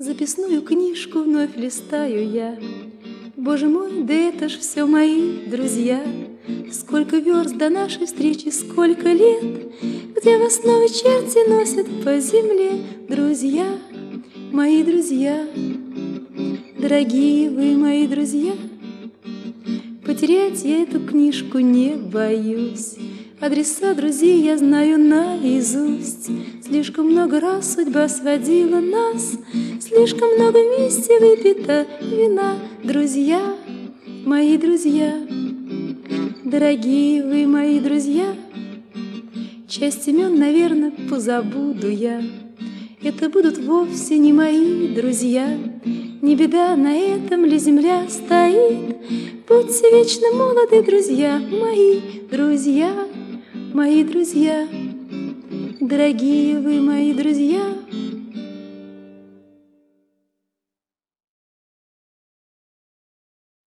Записную книжку вновь листаю я. Боже мой, да это ж все мои друзья. Сколько верст до нашей встречи, сколько лет, где в основе черти носят по земле. Друзья, мои друзья, дорогие вы мои друзья. Потерять я эту книжку не боюсь. Адреса друзей я знаю наизусть. Слишком много раз судьба сводила нас, слишком много вместе выпито вина. Друзья, мои друзья, дорогие вы мои друзья. Часть имен, наверное, позабуду я. Это будут вовсе не мои друзья. Не беда, на этом ли земля стоит. Будьте вечно молоды, друзья, мои друзья, дорогие вы мои друзья.